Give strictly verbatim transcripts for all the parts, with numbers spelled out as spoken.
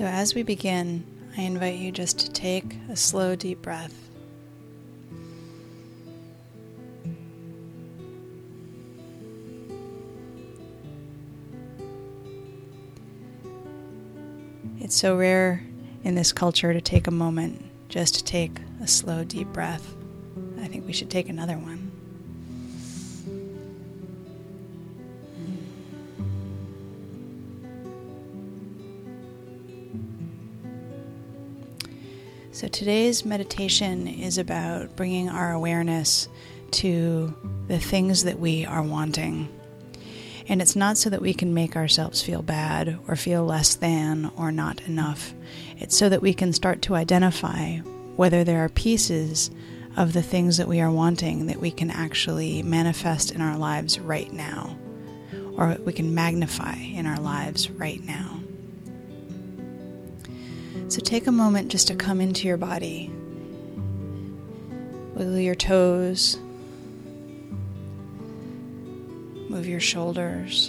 So as we begin, I invite you just to take a slow, deep breath. It's so rare in this culture to take a moment just to take a slow, deep breath. I think we should take another one. So today's meditation is about bringing our awareness to the things that we are wanting. And it's not so that we can make ourselves feel bad or feel less than or not enough. It's so that we can start to identify whether there are pieces of the things that we are wanting that we can actually manifest in our lives right now, or we can magnify in our lives right now. So take a moment just to come into your body. Wiggle your toes. Move your shoulders.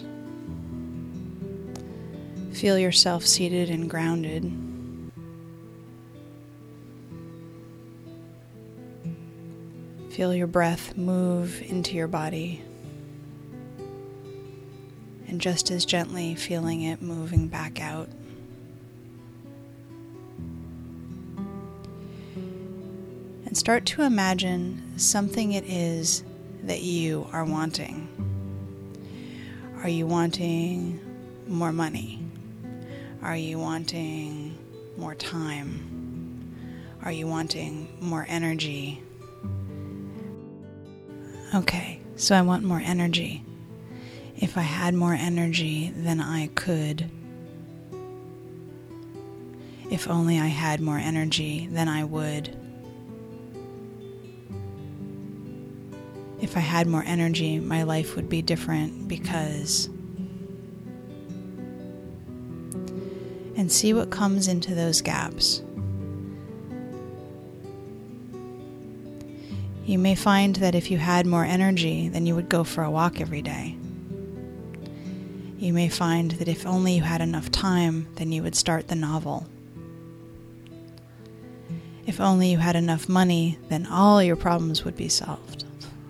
Feel yourself seated and grounded. Feel your breath move into your body. And just as gently feeling it moving back out. And start to imagine something it is that you are wanting. Are you wanting more money? Are you wanting more time? Are you wanting more energy? Okay, so I want more energy. If I had more energy, then I could. If only I had more energy, then I would. If I had more energy, my life would be different because... And see what comes into those gaps. You may find that if you had more energy, then you would go for a walk every day. You may find that if only you had enough time, then you would start the novel. If only you had enough money, then all your problems would be solved.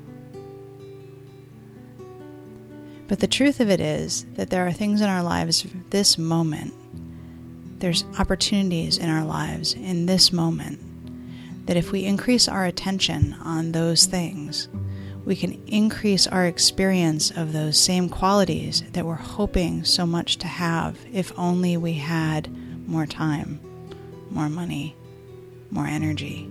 But the truth of it is that there are things in our lives this moment, there's opportunities in our lives in this moment, that if we increase our attention on those things, we can increase our experience of those same qualities that we're hoping so much to have if only we had more time, more money, more energy.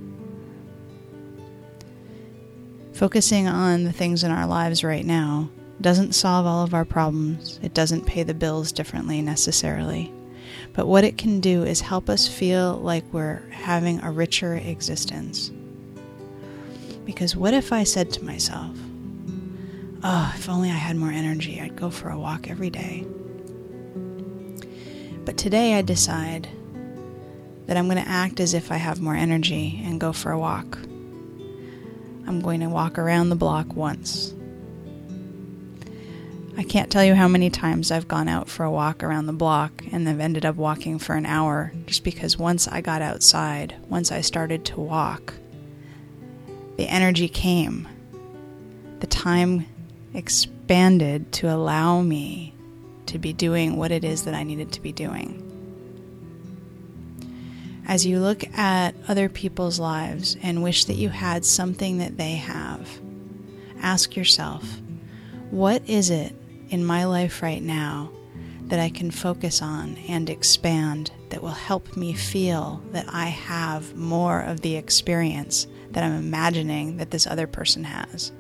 Focusing on the things in our lives right now doesn't solve all of our problems. It doesn't pay the bills differently necessarily. But what it can do is help us feel like we're having a richer existence. Because what if I said to myself, oh, if only I had more energy, I'd go for a walk every day. But today I decide that I'm going to act as if I have more energy and go for a walk. I'm going to walk around the block once. I can't tell you how many times I've gone out for a walk around the block and I've ended up walking for an hour just because once I got outside, once I started to walk, the energy came. The time expanded to allow me to be doing what it is that I needed to be doing. As you look at other people's lives and wish that you had something that they have, ask yourself, what is it in my life right now that I can focus on and expand that will help me feel that I have more of the experience that I'm imagining that this other person has?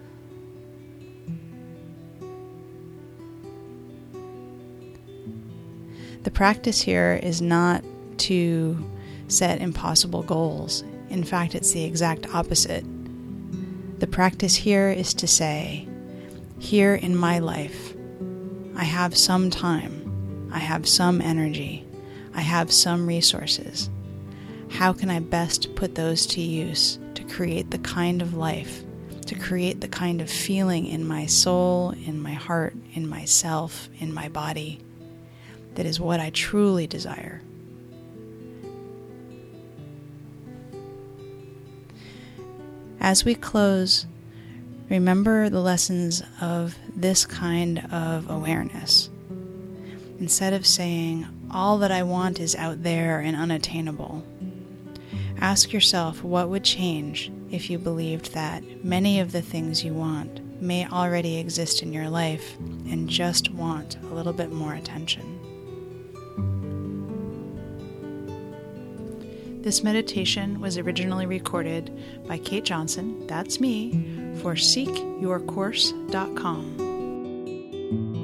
The practice here is not to set impossible goals. In fact, it's the exact opposite. The practice here is to say, here in my life, I have some time, I have some energy, I have some resources. How can I best put those to use to create the kind of life, to create the kind of feeling in my soul, in my heart, in myself, in my body, that is what I truly desire? As we close, remember the lessons of this kind of awareness. Instead of saying, all that I want is out there and unattainable, ask yourself what would change if you believed that many of the things you want may already exist in your life and just want a little bit more attention. This meditation was originally recorded by Kate Johnson, that's me, for seek your course dot com.